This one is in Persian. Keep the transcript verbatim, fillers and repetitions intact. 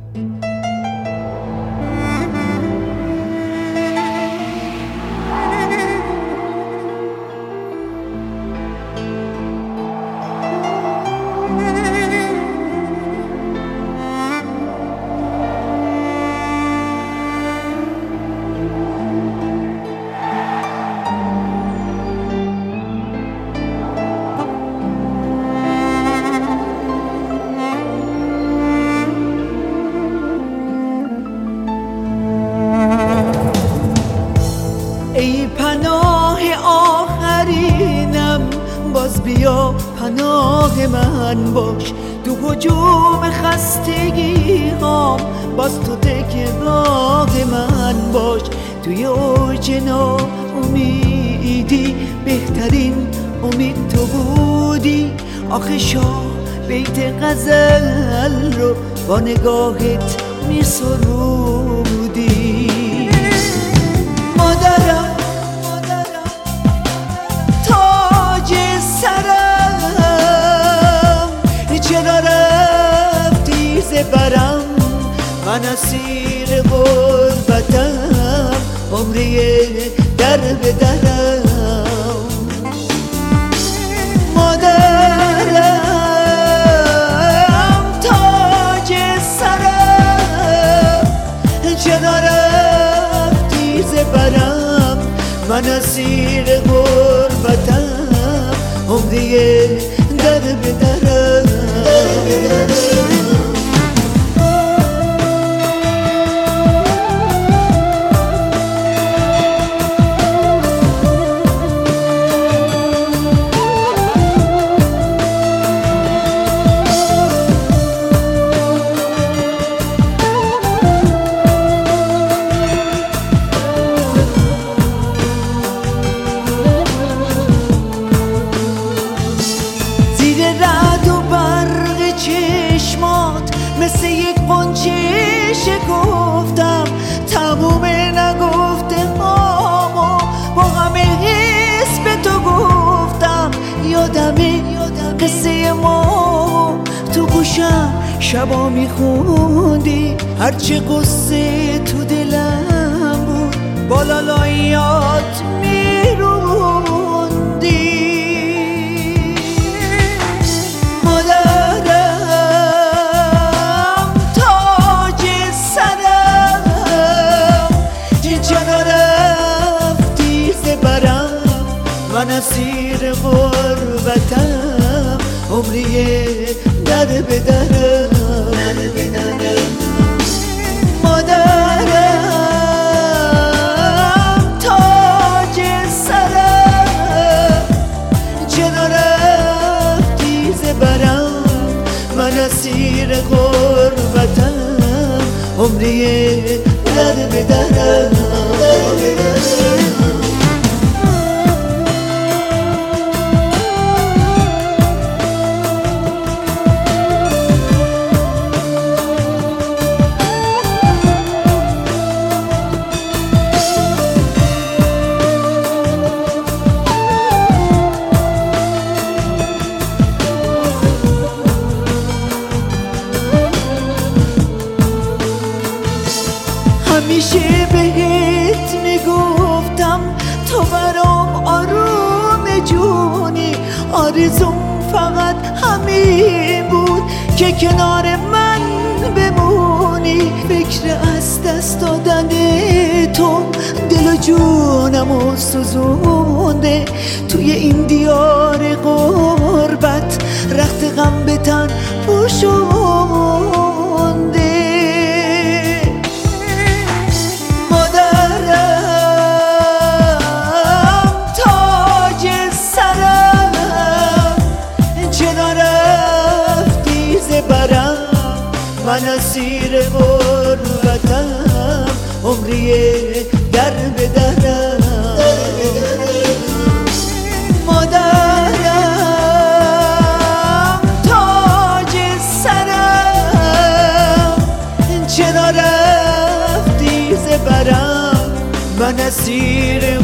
ای پناه آخرینم، باز بیا پناه من باش. تو هجوم خستگی هام، باز تو تکراه من باش. توی اوج ناامیدی بهترین امید تو بودی. آخه شاه بیت غزل رو با نگاهت می سرودی. مادرم تاج سرم، چرا رفتی ز برم؟ من اسیر غربتم، عمری در به درم. مادرم تاج سرم، چرا رفتی ز برم؟ من اسیر غربتم، عمری در به درم. مثل یک غنچه شکفتم، تموم نگفته هامو با همه حس به تو گفتم. یادمه قصه ما تو گوشم شبا میخوندی، هرچه قصه تو دلم بود با لالاییات میروندی. من اسیر غربتم، عمری در به درم. مادرم تاج سرم، چرا رفتی ز برم؟ من اسیر غربتم، عمری در به درم. همیشه بهت میگفتم تو برام آروم جونی، آرزوم فقط همین بود که کنار من بمونی. فکر از دست دادن تو دل و جونمو سوزونده. توی این دیار غربت رخت غم به تن پوشونده. من اسیر غربتم، عمری در به درم. مادرم تاج سرم، چرا رفتی ز برم؟ من اسیر